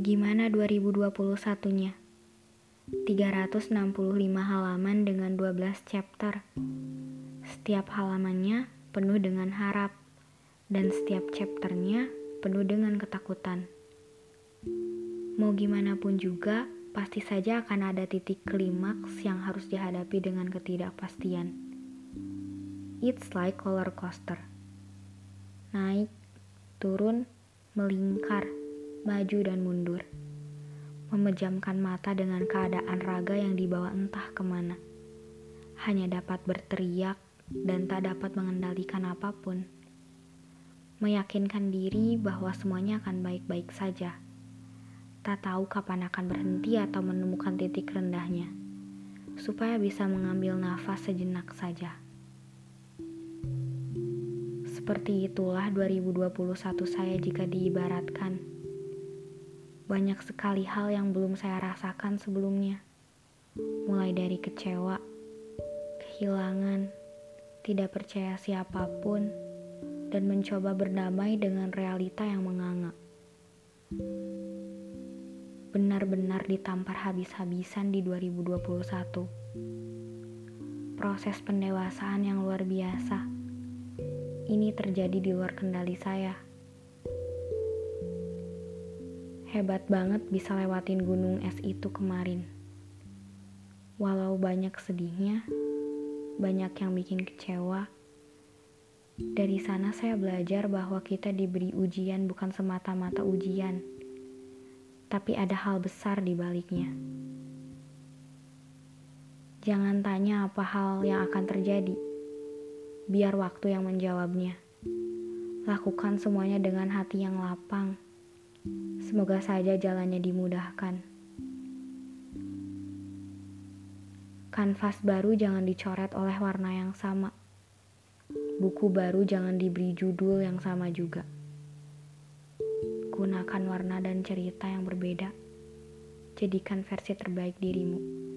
Gimana 2021-nya? 365 halaman dengan 12 chapter. Setiap halamannya penuh dengan harap, dan setiap chapternya penuh dengan ketakutan. Mau gimana pun juga, pasti saja akan ada titik klimaks yang harus dihadapi dengan ketidakpastian. It's like roller coaster. Naik, turun, melingkar, maju dan mundur. Memejamkan mata dengan keadaan raga yang dibawa entah kemana. Hanya dapat berteriak dan tak dapat mengendalikan apapun. Meyakinkan diri bahwa semuanya akan baik-baik saja. Tak tahu kapan akan berhenti atau menemukan titik rendahnya, supaya bisa mengambil nafas sejenak saja. Seperti itulah 2021 saya jika diibaratkan. Banyak sekali hal yang belum saya rasakan sebelumnya. Mulai dari kecewa, kehilangan, tidak percaya siapapun, dan mencoba berdamai dengan realita yang menganga. Benar-benar ditampar habis-habisan di 2021. Proses pendewasaan yang luar biasa. Ini terjadi di luar kendali saya. Hebat banget bisa lewatin gunung es itu kemarin. Walau banyak sedihnya, banyak yang bikin kecewa. Dari sana saya belajar bahwa kita diberi ujian bukan semata-mata ujian, tapi ada hal besar di baliknya. Jangan tanya apa hal yang akan terjadi, biar waktu yang menjawabnya. Lakukan semuanya dengan hati yang lapang. Semoga saja jalannya dimudahkan. Kanvas baru jangan dicoret oleh warna yang sama. Buku baru jangan diberi judul yang sama juga. Gunakan warna dan cerita yang berbeda. Jadikan versi terbaik dirimu.